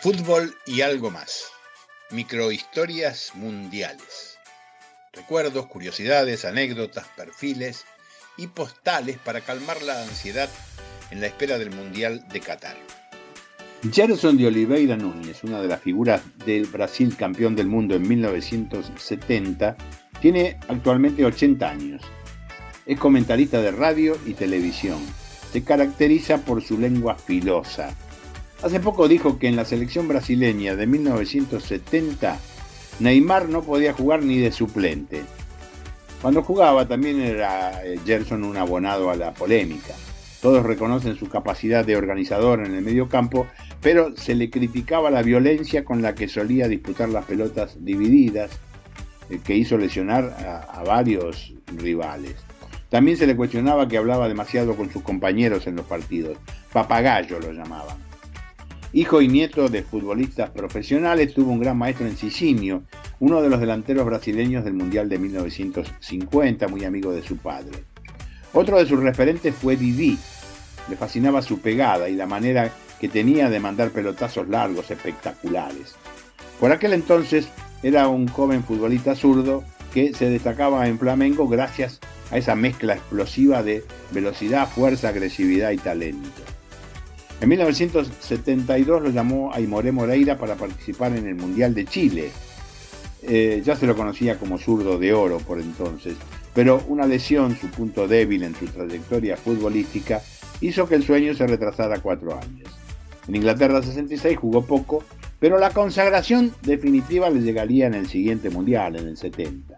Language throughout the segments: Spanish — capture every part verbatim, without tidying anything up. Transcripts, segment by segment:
Fútbol y algo más. Microhistorias mundiales. Recuerdos, curiosidades, anécdotas, perfiles y postales para calmar la ansiedad en la espera del Mundial de Qatar. Gerson de Oliveira Núñez, una de las figuras del Brasil campeón del mundo en mil novecientos setenta, tiene actualmente ochenta años. Es comentarista de radio y televisión. Se caracteriza por su lengua filosa. Hace poco dijo que en la selección brasileña de mil novecientos setenta, Neymar no podía jugar ni de suplente. Cuando jugaba también era Gerson un abonado a la polémica. Todos reconocen su capacidad de organizador en el mediocampo, pero se le criticaba la violencia con la que solía disputar las pelotas divididas, que hizo lesionar a, a varios rivales. También se le cuestionaba que hablaba demasiado con sus compañeros en los partidos. Papagayo lo llamaban. Hijo y nieto de futbolistas profesionales, tuvo un gran maestro en Cicinho, uno de los delanteros brasileños del Mundial de mil novecientos cincuenta, muy amigo de su padre. Otro de sus referentes fue Didi. Le fascinaba su pegada y la manera que tenía de mandar pelotazos largos espectaculares. Por aquel entonces era un joven futbolista zurdo que se destacaba en Flamengo gracias a esa mezcla explosiva de velocidad, fuerza, agresividad y talento. En mil novecientos setenta y dos lo llamó Aimoré Moreira para participar en el Mundial de Chile. Eh, ya se lo conocía como zurdo de oro por entonces, pero una lesión, su punto débil en su trayectoria futbolística, hizo que el sueño se retrasara cuatro años. En Inglaterra sesenta y seis jugó poco, pero la consagración definitiva le llegaría en el siguiente Mundial, en el setenta.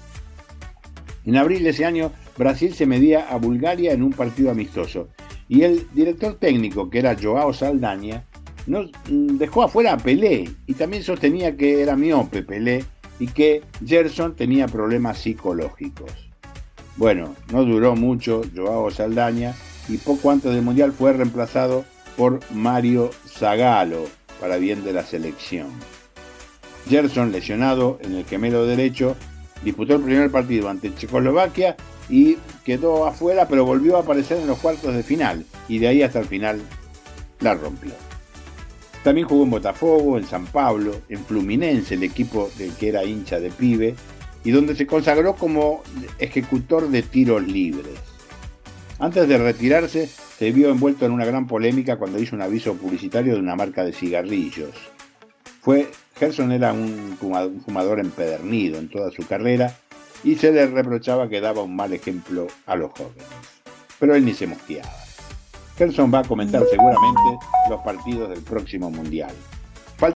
En abril de ese año, Brasil se medía a Bulgaria en un partido amistoso, y el director técnico, que era João Saldanha, nos dejó afuera a Pelé, y también sostenía que era miope Pelé y que Gerson tenía problemas psicológicos. Bueno, no duró mucho João Saldanha, y poco antes del Mundial fue reemplazado por Mário Zagallo, para bien de la selección. Gerson, lesionado en el gemelo derecho, disputó el primer partido ante Checoslovaquia y quedó afuera, pero volvió a aparecer en los cuartos de final, y de ahí hasta el final la rompió. También jugó en Botafogo, en San Pablo, en Fluminense, el equipo del que era hincha de pibe, y donde se consagró como ejecutor de tiros libres. Antes de retirarse, se vio envuelto en una gran polémica cuando hizo un aviso publicitario de una marca de cigarrillos. Fue, Gerson era un fumador empedernido en toda su carrera y se le reprochaba que daba un mal ejemplo a los jóvenes. Pero él ni se mosqueaba. Gerson va a comentar seguramente los partidos del próximo Mundial.